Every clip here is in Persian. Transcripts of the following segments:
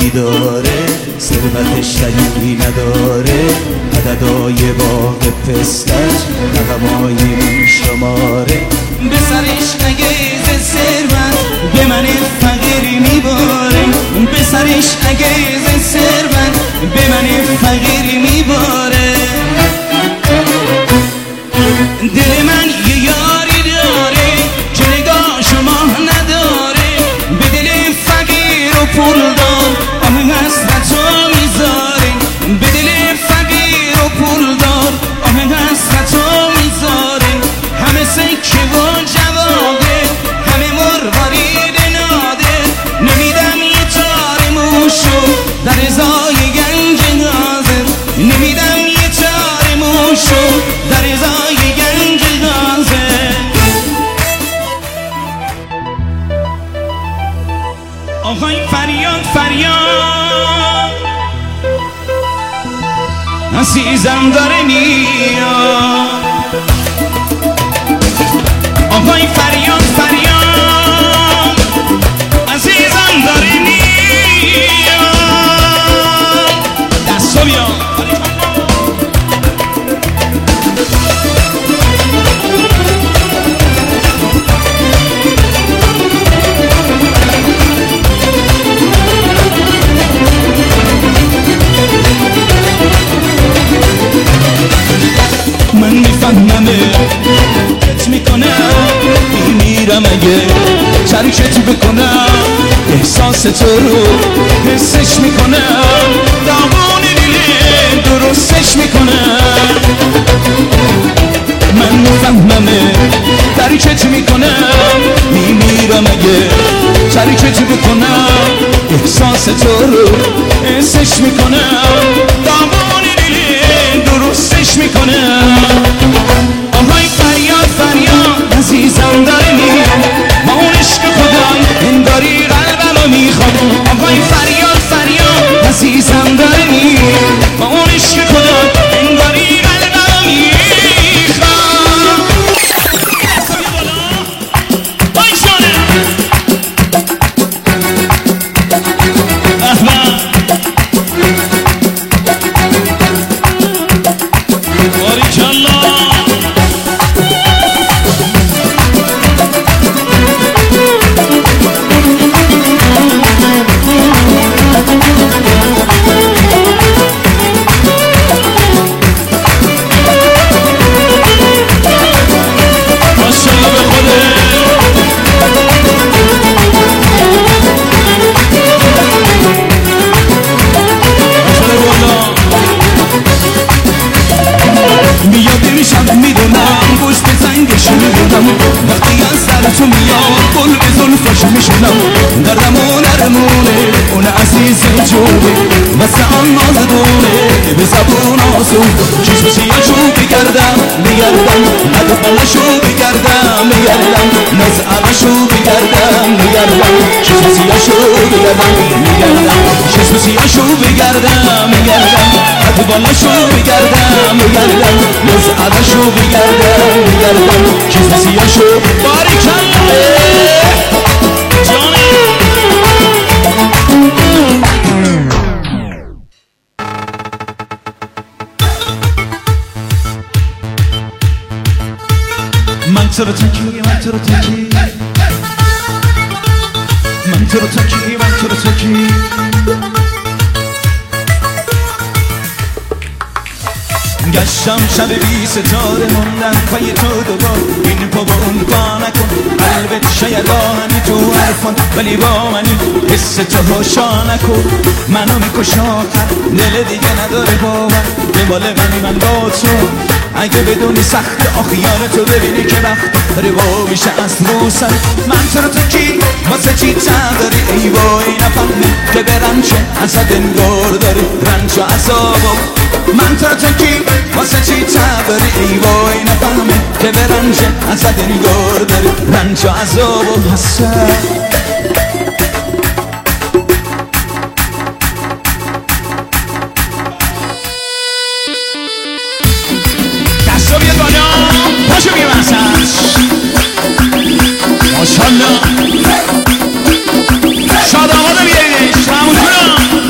یاری داره، ثروت شریکی نداره، عددای باغ پستش رقمای بی شماره. به سرش اگه ثروت به من فقیر میباره، به سرش اگه ثروت به من فقیر میباره. دل من یه یاری داره که نگاه شما نداره، به دل فقیر و پولدار آه حسرتو میذاره، به دل فقیر و پولدار آه حسرتو میذاره. همه سکه و جواده، همه مروارید ناده، نمیدم یه تار موشو در ازای گنج نازر، نمیدم یه تار موشو در ازای گنج نازر. آهای فریاد فریاد عزیزم داره میاد، آهای فریاد فریاد عزیزم داره میاد. دستو بیاد من میفهممه کت میکنم، میمیرم اگه شریکت بکنم، احساس تو رو حسش میکنم، داغون دل درستش میکنم. من میفهممه شریکت میکنم، میمیرم اگه شریکت بکنم، احساس تو رو حسش میکنم، داغون دل درستش میکنم. آهای فریاد فریاد عزیزم داره میاد، ما اون عشق خدای انگاری قلبمو میخواد. آهای فریاد فریاد عزیزم داره میاد، ما اون عشق خدای انگاری قلبمو میخواد. وای جانم وقتی از سر تو میاد گل به زلفش میشنم، درمون درمونه اون عزیز جونه، مثل آن نازدونه به زبون آسون. چشم سیاهشو بگردم میگردم، ادفلشو بگردم میگردم، نزعبشو بگردم میگردم، چشم سیاهشو بگردم میگردم، چشم سیاهشو بگردم میگردم، ادفلشو بگردم میگردم، نزعبشو بگردم میگردم، چشم سیاهشو. باریکالله جانم من تو رو تکی، من تو رو تکی، من تو رو تکی، من تو رو تکی. گشتم شب بی ستاره موندم پای تو دوبار، این پا با اون پا نکن، قلبت شاید راهنی تو حرفان ولی با منی، حس تو هاشا نکن، منو میکش آخر، دل دیگه نداره باور، دنبال من با تو، اگه بدونی سخت آخیار تو ببینی که وقت داره با میشه از روسن. من تو رو تکی واسه چی داری ای وای نفهمی که برم چه اصد انگار داری رنج و عذابو. من تو رو تکی واسه چی داری ای وای نفهمی که برم چه اصد انگار داری رنج و عذابو. حسن دستو بیاد بالا پاشو بیم اصلا ماشالله شاد آماده بیایش همون کنم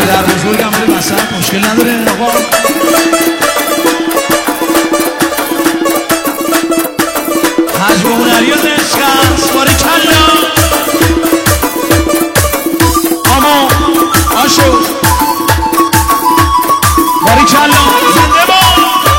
پدر بزرگم بده وسط، مشکل نداره آقا. حجم هنری و عشق است باریکلا. آما آشو باریکلا زنده با.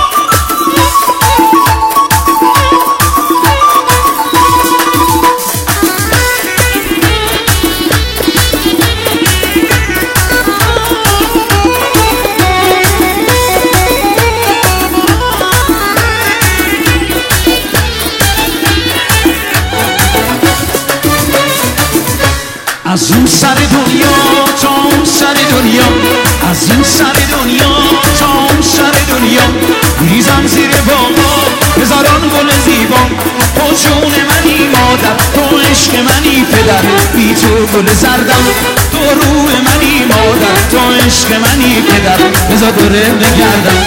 از این سر دنیا تا اون سر دنیا، از این سر دنیا تا اون سر دنیا، میریزم زیر باغا هزاران گل زیبا. تو جون منی مادر، تو عشق منی پدر، بی تو گل زردم. تو روح منی مادر، تو عشق منی پدر، بذار دوره بگردم.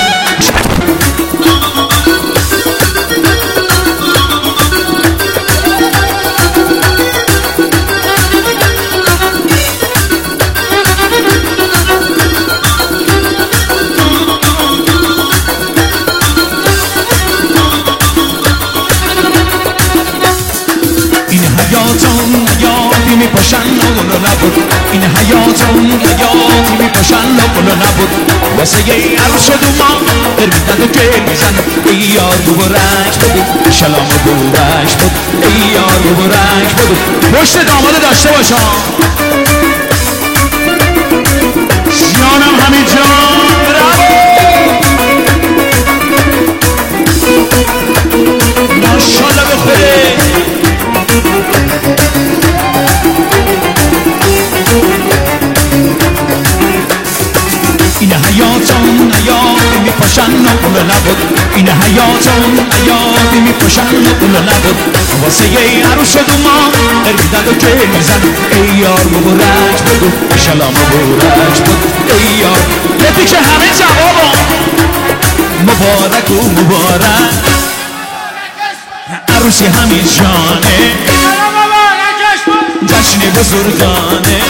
حیاتی میپاشن و گلو نبود، این حیاتم حیاتی میپاشن و گلو نبود. واسه یه عروس و دوما برمیدن و گل میزن. ای یار مبارک بگو شلام مبارک بود، ای یار مبارک بگو. پشت داماد داشته باشم سیانم همین جان. برافو ماشالله بخوره. این حیاتم حیاتی میپاشن و گل نبود، این حیاتم حیاتی میپاشن و گل نبود. واسه یه عروس و دوما برمیدن و گل میزن. ای یار مبارک بگو شلام مبارک بود، ای یار. یکی که همه جوابا مبارک و مبارک. عروسی همین جانه جشن بزرگانه.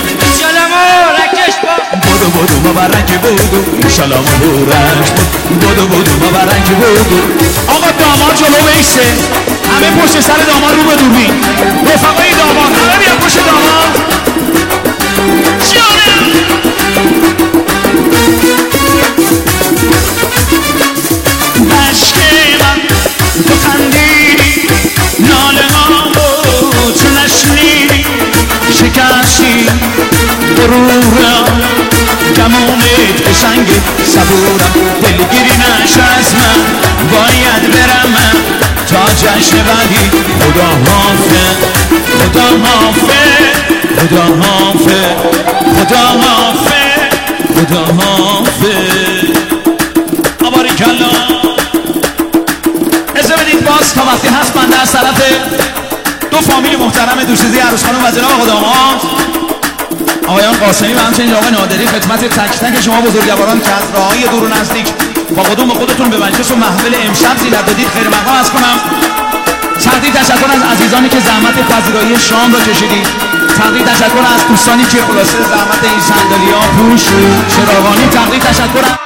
بودو بودو مبارک بودو شلام مبارک بود، بودو بودو مبارک بودو. آقا داماد جلو بیسته، همه پشت سر داماد رو به دوربین. رفقای داماد همه بیان پشت داماد. جانم عشق من تو خندیدی، ناله ها تو نشنیدی، شکستی غرورم، گمونت به سنگ صبورم. دلگیری نشه از من، باید برم من تا جشن بعدی. خدا حافظ خدا حافظ خدا حافظ خدا حافظ خدا حافظ. باریکلا. اجازه بدید باز تا وقتی هست بنده از طرف دو فامیل محترم دوشیزه عروس خانم و جناب آقا داماد آقایان قاسمی و همچنین آقای نادری، خدمت تک تک شما بزرگواران که از راههای دور و نزدیک با قدوم خودتون به مجلس و محفل امشب زینت دادید خیر مقام عرض کنم. تقدیر تشکر از عزیزانی که زحمت پذیرایی شام را کشیدید. تقدیر تشکر از دوستانی که خلاصه زحمت این صندلی‌ها پوش چراغانی. تقدیر تشکر